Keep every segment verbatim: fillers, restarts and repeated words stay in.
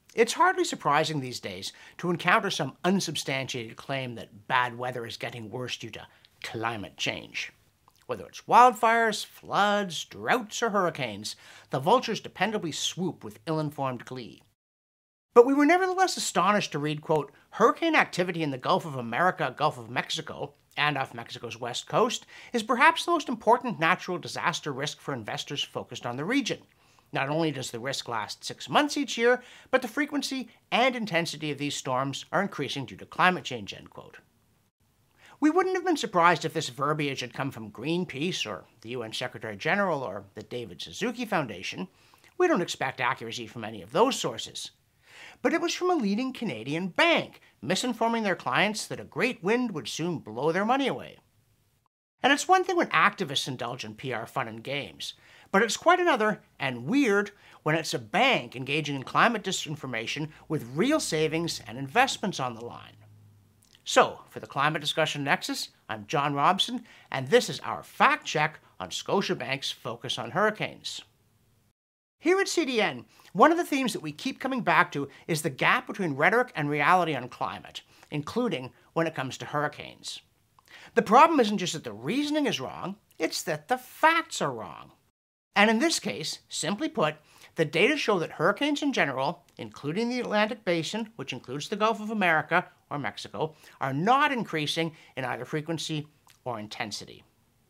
It's hardly surprising these days to encounter some unsubstantiated claim that bad weather is getting worse due to climate change. Whether it's wildfires, floods, droughts, or hurricanes, the vultures dependably swoop with ill-informed glee. But we were nevertheless astonished to read, quote, hurricane activity in the Gulf of America, Gulf of Mexico, and off Mexico's west coast is perhaps the most important natural disaster risk for investors focused on the region. Not only does the risk last six months each year, but the frequency and intensity of these storms are increasing due to climate change, end quote. We wouldn't have been surprised if this verbiage had come from Greenpeace or the U N Secretary General or the David Suzuki Foundation. We don't expect accuracy from any of those sources. But it was from a leading Canadian bank, misinforming their clients that a great wind would soon blow their money away. And it's one thing when activists indulge in P R fun and games, but it's quite another, and weird, when it's a bank engaging in climate disinformation with real savings and investments on the line. So, for the Climate Discussion Nexus, I'm John Robson, and this is our fact check on Scotiabank's focus on hurricanes. Here at C D N, one of the themes that we keep coming back to is the gap between rhetoric and reality on climate, including when it comes to hurricanes. The problem isn't just that the reasoning is wrong, it's that the facts are wrong. And in this case, simply put, the data show that hurricanes in general, including the Atlantic Basin, which includes the Gulf of America or Mexico, are not increasing in either frequency or intensity.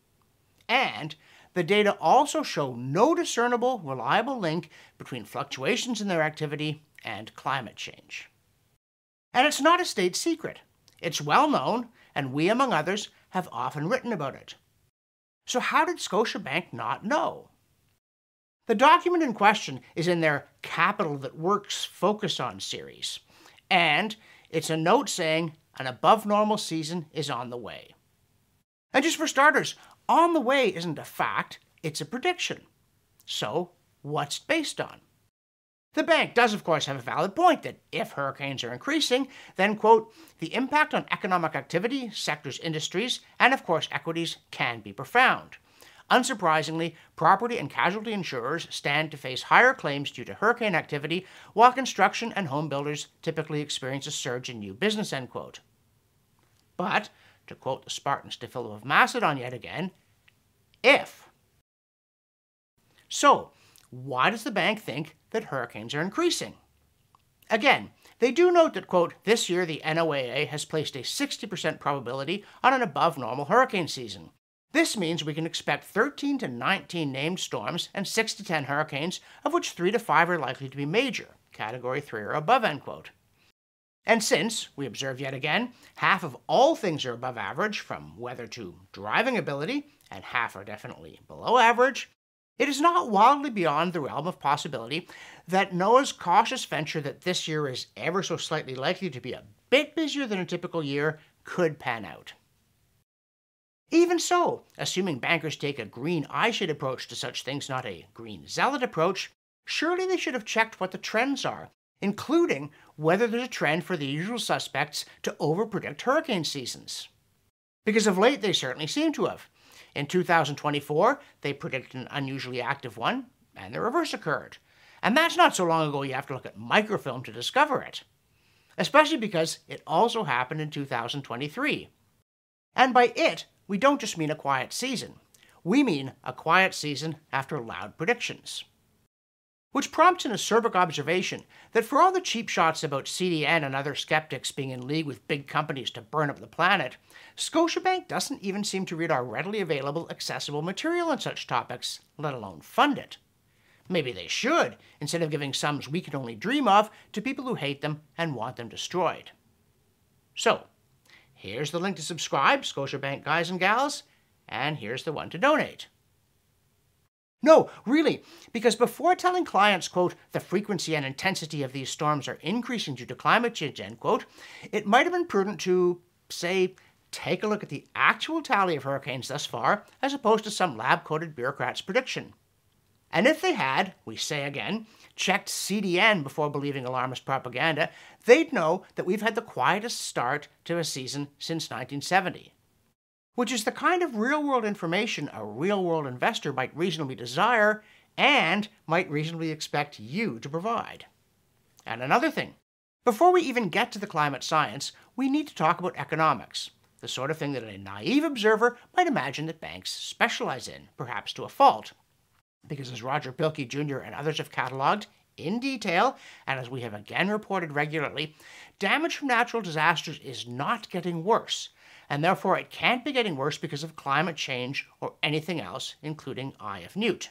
And the data also show no discernible, reliable link between fluctuations in their activity and climate change. And it's not a state secret. It's well known, and we, among others, have often written about it. So how did Scotiabank not know? The document in question is in their Capital That Works Focus On series, and it's a note saying an above-normal season is on the way. And just for starters, on the way isn't a fact, it's a prediction. So, what's it based on? The bank does, of course, have a valid point that if hurricanes are increasing, then, quote, the impact on economic activity, sectors, industries, and, of course, equities can be profound. Unsurprisingly, property and casualty insurers stand to face higher claims due to hurricane activity, while construction and home builders typically experience a surge in new business, end quote. But, to quote the Spartans to Philip of Macedon yet again, if. So, why does the bank think that hurricanes are increasing? Again, they do note that, quote, this year the N O A A has placed a sixty percent probability on an above-normal hurricane season. This means we can expect thirteen to nineteen named storms and six to ten hurricanes, of which three to five are likely to be major, category three or above, end quote. And since, we observe yet again, half of all things are above average, from weather to driving ability, and half are definitely below average, it is not wildly beyond the realm of possibility that NOAA's cautious venture that this year is ever so slightly likely to be a bit busier than a typical year could pan out. Even so, assuming bankers take a green eyeshade approach to such things, not a green zealot approach, surely they should have checked what the trends are, including whether there's a trend for the usual suspects to overpredict hurricane seasons. Because of late they certainly seem to have. In two thousand twenty-four, they predicted an unusually active one, and the reverse occurred. And that's not so long ago you have to look at microfilm to discover it. Especially because it also happened in two thousand twenty-three. And by it, we don't just mean a quiet season. We mean a quiet season after loud predictions. Which prompts an acerbic observation that for all the cheap shots about C D N and other skeptics being in league with big companies to burn up the planet, Scotiabank doesn't even seem to read our readily available, accessible material on such topics, let alone fund it. Maybe they should, instead of giving sums we can only dream of to people who hate them and want them destroyed. So, here's the link to subscribe, Scotiabank guys and gals, and here's the one to donate. No, really, because before telling clients, quote, the frequency and intensity of these storms are increasing due to climate change, end quote, it might have been prudent to, say, take a look at the actual tally of hurricanes thus far, as opposed to some lab-coated bureaucrat's prediction. And if they had, we say again, checked C D N before believing alarmist propaganda, they'd know that we've had the quietest start to a season since nineteen seventy. Which is the kind of real-world information a real-world investor might reasonably desire and might reasonably expect you to provide. And another thing, before we even get to the climate science, we need to talk about economics, the sort of thing that a naive observer might imagine that banks specialize in, perhaps to a fault. Because as Roger Pielke Junior and others have catalogued in detail, and as we have again reported regularly, damage from natural disasters is not getting worse, and therefore it can't be getting worse because of climate change or anything else, including Eye of Newt.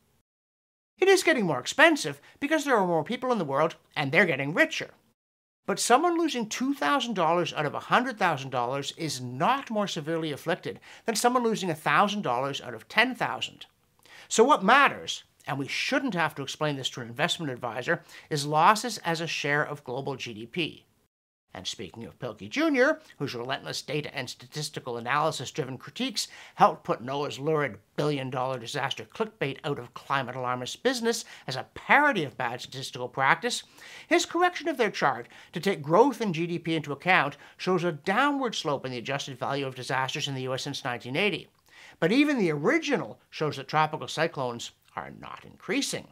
It is getting more expensive because there are more people in the world and they're getting richer. But someone losing two thousand dollars out of one hundred thousand dollars is not more severely afflicted than someone losing one thousand dollars out of ten thousand dollars. So what matters, and we shouldn't have to explain this to an investment advisor, is losses as a share of global G D P. And speaking of Pielke Junior, whose relentless data and statistical analysis-driven critiques helped put NOAA's lurid billion-dollar disaster clickbait out of climate alarmist business as a parody of bad statistical practice, his correction of their chart to take growth in G D P into account shows a downward slope in the adjusted value of disasters in the U S since nineteen eighty. But even the original shows that tropical cyclones are not increasing.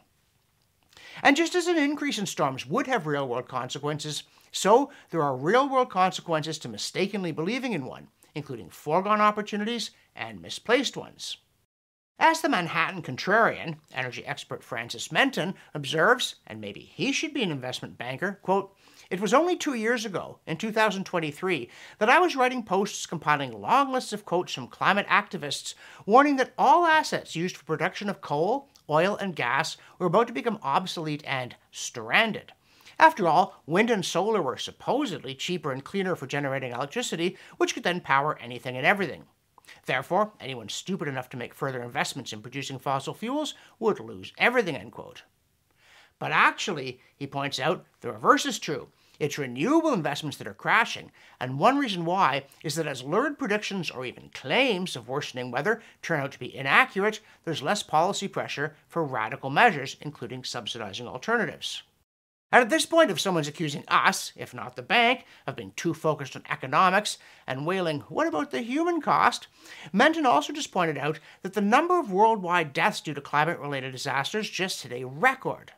And just as an increase in storms would have real-world consequences, so there are real-world consequences to mistakenly believing in one, including foregone opportunities and misplaced ones. As the Manhattan contrarian, energy expert Francis Menton, observes, and maybe he should be an investment banker, quote, "It was only two years ago, in two thousand twenty-three, that I was writing posts compiling long lists of quotes from climate activists warning that all assets used for production of coal, oil, and gas were about to become obsolete and stranded. After all, wind and solar were supposedly cheaper and cleaner for generating electricity, which could then power anything and everything. Therefore, anyone stupid enough to make further investments in producing fossil fuels would lose everything," end quote. But actually, he points out, the reverse is true. It's renewable investments that are crashing, and one reason why is that as lurid predictions or even claims of worsening weather turn out to be inaccurate, there's less policy pressure for radical measures, including subsidizing alternatives. And at this point, if someone's accusing us, if not the bank, of being too focused on economics and wailing, "What about the human cost?" Menton also just pointed out that the number of worldwide deaths due to climate-related disasters just hit a record.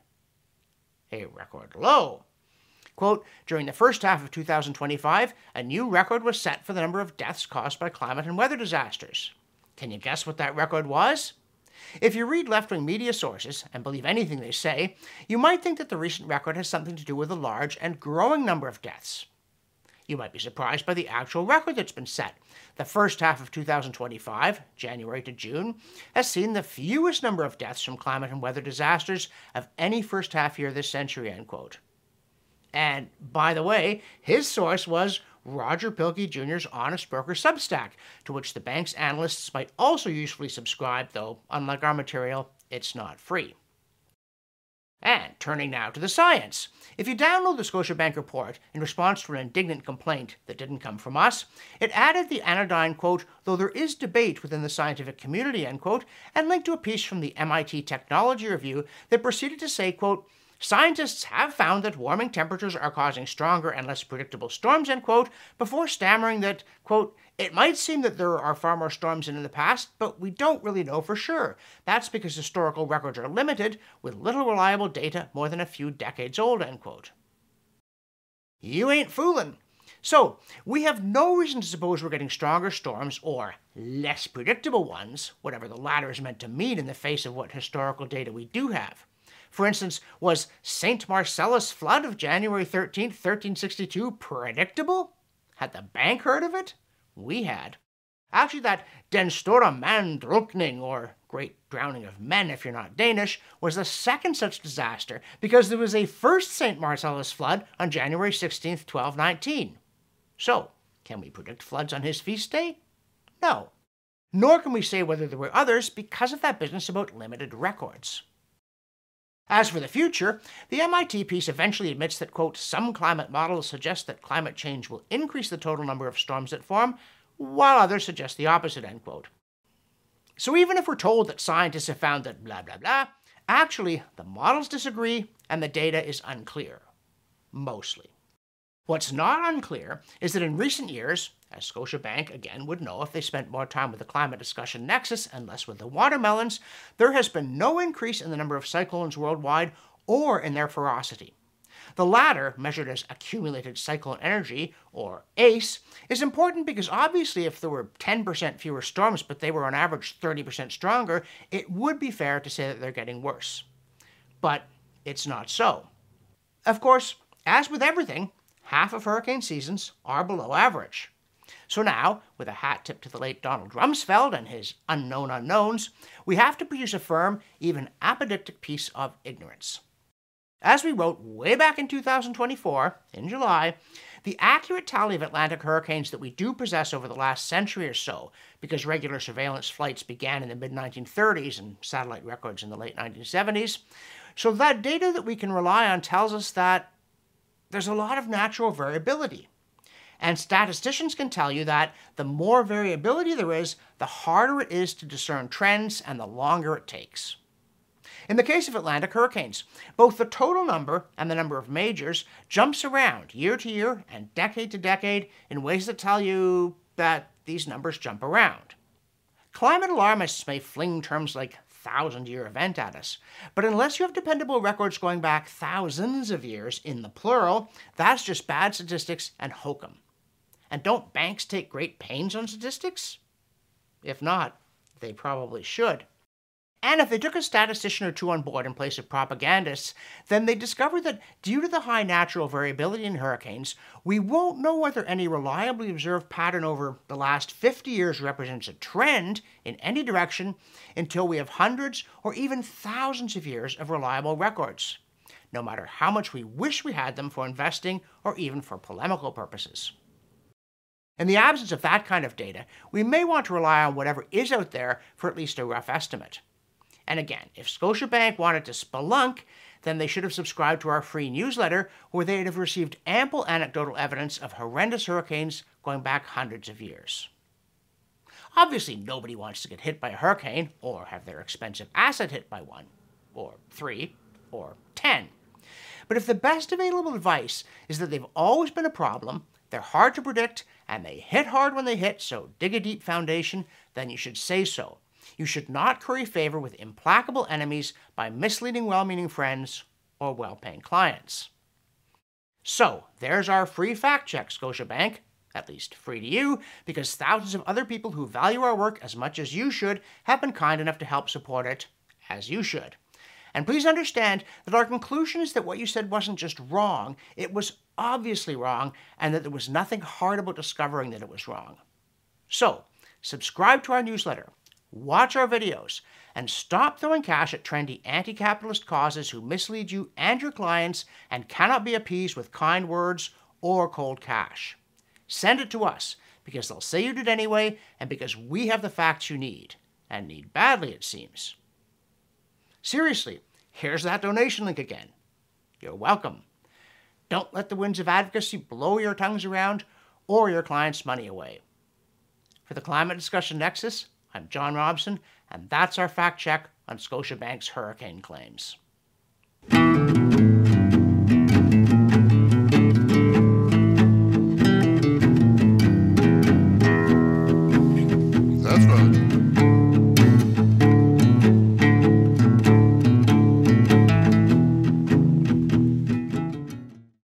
A record low. Quote, "During the first half of two thousand twenty-five, a new record was set for the number of deaths caused by climate and weather disasters. Can you guess what that record was? If you read left-wing media sources and believe anything they say, you might think that the recent record has something to do with a large and growing number of deaths. You might be surprised by the actual record that's been set. The first half of two thousand twenty-five, January to June, has seen the fewest number of deaths from climate and weather disasters of any first half year this century," end quote. And, by the way, his source was Roger Pielke Junior's Honest Broker Substack, to which the bank's analysts might also usefully subscribe, though, unlike our material, it's not free. And turning now to the science. If you download the Scotiabank report in response to an indignant complaint that didn't come from us, it added the anodyne, quote, "though there is debate within the scientific community," end quote, and linked to a piece from the M I T Technology Review that proceeded to say, quote, "Scientists have found that warming temperatures are causing stronger and less predictable storms," end quote, before stammering that, quote, "it might seem that there are far more storms than in the past, but we don't really know for sure. That's because historical records are limited, with little reliable data more than a few decades old," end quote. You ain't fooling. So, we have no reason to suppose we're getting stronger storms or less predictable ones, whatever the latter is meant to mean in the face of what historical data we do have. For instance, was Saint Marcellus flood of January thirteenth, thirteen sixty-two predictable? Had the bank heard of it? We had. Actually, that Den Store Manndrukning, or Great Drowning of Men if you're not Danish, was the second such disaster because there was a first Saint Marcellus flood on January sixteenth, twelve nineteen. So, can we predict floods on his feast day? No. Nor can we say whether there were others because of that business about limited records. As for the future, the M I T piece eventually admits that, quote, "some climate models suggest that climate change will increase the total number of storms that form, while others suggest the opposite," end quote. So even if we're told that scientists have found that blah, blah, blah, actually, the models disagree and the data is unclear. Mostly. What's not unclear is that in recent years, as Scotiabank again would know if they spent more time with the climate discussion nexus and less with the watermelons, there has been no increase in the number of cyclones worldwide or in their ferocity. The latter, measured as accumulated cyclone energy, or A C E, is important because obviously if there were ten percent fewer storms but they were on average thirty percent stronger, it would be fair to say that they're getting worse. But it's not so. Of course, as with everything, half of hurricane seasons are below average. So now, with a hat tip to the late Donald Rumsfeld and his unknown unknowns, we have to produce a firm, even apodictic piece of ignorance. As we wrote way back in two thousand twenty-four, in July, the accurate tally of Atlantic hurricanes that we do possess over the last century or so, because regular surveillance flights began in the mid nineteen thirties and satellite records in the late nineteen seventies, so that data that we can rely on tells us that there's a lot of natural variability. And statisticians can tell you that the more variability there is, the harder it is to discern trends and the longer it takes. In the case of Atlantic hurricanes, both the total number and the number of majors jumps around year to year and decade to decade in ways that tell you that these numbers jump around. Climate alarmists may fling terms like thousand-year event at us, but unless you have dependable records going back thousands of years in the plural, that's just bad statistics and hokum. And don't banks take great pains on statistics? If not, they probably should. And if they took a statistician or two on board in place of propagandists, then they discovered that due to the high natural variability in hurricanes, we won't know whether any reliably observed pattern over the last fifty years represents a trend in any direction until we have hundreds or even thousands of years of reliable records, no matter how much we wish we had them for investing or even for polemical purposes. In the absence of that kind of data, we may want to rely on whatever is out there for at least a rough estimate. And again, if Scotiabank wanted to spelunk, then they should have subscribed to our free newsletter, where they'd have received ample anecdotal evidence of horrendous hurricanes going back hundreds of years. Obviously, nobody wants to get hit by a hurricane, or have their expensive asset hit by one, or three, or ten. But if the best available advice is that they've always been a problem, they're hard to predict, and they hit hard when they hit, so dig a deep foundation, then you should say so. You should not curry favor with implacable enemies by misleading well-meaning friends or well-paying clients. So, there's our free fact check, Scotiabank. At least free to you, because thousands of other people who value our work as much as you should have been kind enough to help support it as you should. And please understand that our conclusion is that what you said wasn't just wrong, it was obviously wrong, and that there was nothing hard about discovering that it was wrong. So, subscribe to our newsletter, watch our videos, and stop throwing cash at trendy anti-capitalist causes who mislead you and your clients and cannot be appeased with kind words or cold cash. Send it to us, because they'll say you did anyway, and because we have the facts you need, and need badly, it seems. Seriously, here's that donation link again. You're welcome. Don't let the winds of advocacy blow your tongues around or your clients' money away. For the Climate Discussion Nexus, I'm John Robson, and that's our fact check on Scotiabank's hurricane claims.